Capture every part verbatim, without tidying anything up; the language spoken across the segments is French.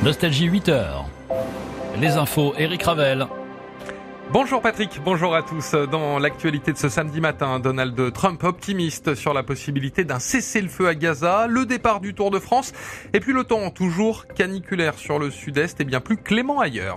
Nostalgie huit heures. Les infos, Eric Ravel. Bonjour Patrick, bonjour à tous. Dans l'actualité de ce samedi matin, Donald Trump optimiste sur la possibilité d'un cessez-le-feu à Gaza, le départ du Tour de France et puis le temps toujours caniculaire sur le sud-est et bien plus clément ailleurs.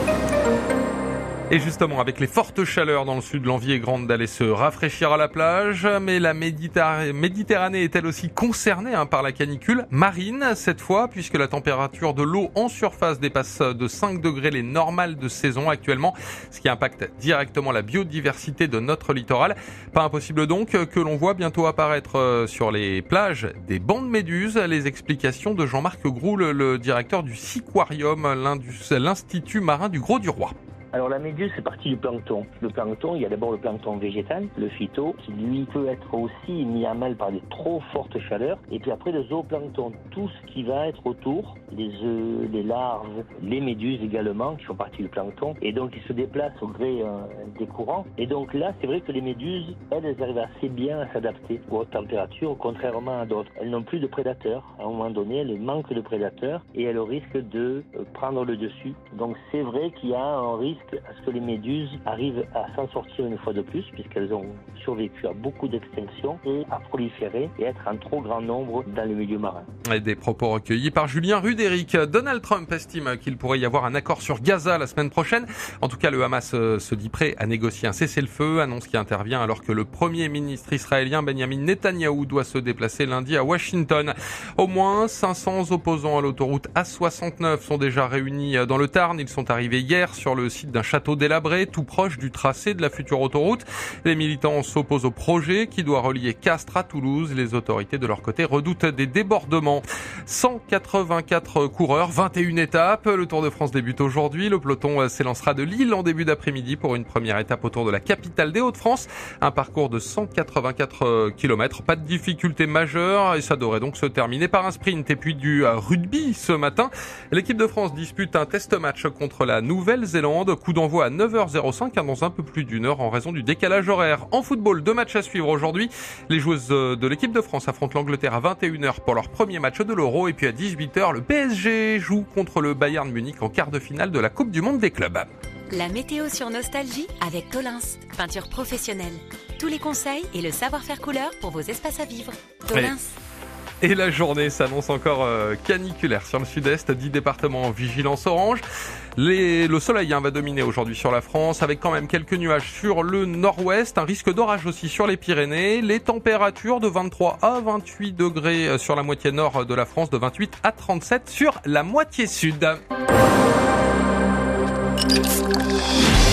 Et justement, avec les fortes chaleurs dans le sud, l'envie est grande d'aller se rafraîchir à la plage. Mais la Méditerranée, Méditerranée est-elle aussi concernée hein, par la canicule marine cette fois, puisque la température de l'eau en surface dépasse de cinq degrés les normales de saison actuellement, ce qui impacte directement la biodiversité de notre littoral. Pas impossible donc que l'on voit bientôt apparaître sur les plages des bancs de méduses. Les explications de Jean-Marc Groul, le directeur du Siquarium, l'Institut marin du Grau-du-Roi. Alors la méduse, c'est partie du plancton. Le plancton, il y a d'abord le plancton végétal, le phyto, qui lui peut être aussi mis à mal par des trop fortes chaleurs. Et puis après le zooplancton, tout ce qui va être autour, les œufs, les larves, les méduses également, qui font partie du plancton. Et donc ils se déplacent au gré euh, des courants. Et donc là, c'est vrai que les méduses, elles, elles arrivent assez bien à s'adapter aux hautes températures, contrairement à d'autres. Elles n'ont plus de prédateurs. À un moment donné, elles manquent de prédateurs et elles risquent de euh, prendre le dessus. Donc c'est vrai qu'il y a un risque à ce que les méduses arrivent à s'en sortir une fois de plus, puisqu'elles ont survécu à beaucoup d'extinctions et à proliférer et être en trop grand nombre dans le milieu marin. Et des propos recueillis par Julien Rudéric. Donald Trump estime qu'il pourrait y avoir un accord sur Gaza la semaine prochaine. En tout cas, le Hamas se dit prêt à négocier un cessez-le-feu, annonce qui intervient alors que le premier ministre israélien Benjamin Netanyahou doit se déplacer lundi à Washington. Au moins cinq cents opposants à l'autoroute A soixante-neuf sont déjà réunis dans le Tarn. Ils sont arrivés hier sur le site d'un château délabré, tout proche du tracé de la future autoroute. Les militants s'opposent au projet qui doit relier Castres à Toulouse. Les autorités de leur côté redoutent des débordements. cent quatre-vingt-quatre coureurs, vingt et une étapes. Le Tour de France débute aujourd'hui. Le peloton s'élancera de Lille en début d'après-midi pour une première étape autour de la capitale des Hauts-de-France. Un parcours de cent quatre-vingt-quatre kilomètres. Pas de difficulté majeure et ça devrait donc se terminer par un sprint. Et puis du rugby ce matin. L'équipe de France dispute un test match contre la Nouvelle-Zélande. Coup d'envoi à neuf heures cinq dans un peu plus d'une heure en raison du décalage horaire. En football, deux matchs à suivre aujourd'hui. Les joueuses de l'équipe de France affrontent l'Angleterre à vingt et une heures pour leur premier match de l'Euro. Et puis à dix-huit heures, le P S G joue contre le Bayern Munich en quart de finale de la Coupe du Monde des clubs. La météo sur Nostalgie avec Tolins, peinture professionnelle. Tous les conseils et le savoir-faire couleur pour vos espaces à vivre. Tolins. Et la journée s'annonce encore euh, caniculaire sur le sud-est, dix départements en vigilance orange. Les, le soleil hein, va dominer aujourd'hui sur la France avec quand même quelques nuages sur le nord-ouest, un risque d'orage aussi sur les Pyrénées, les températures de vingt-trois à vingt-huit degrés sur la moitié nord de la France, de vingt-huit à trente-sept sur la moitié sud.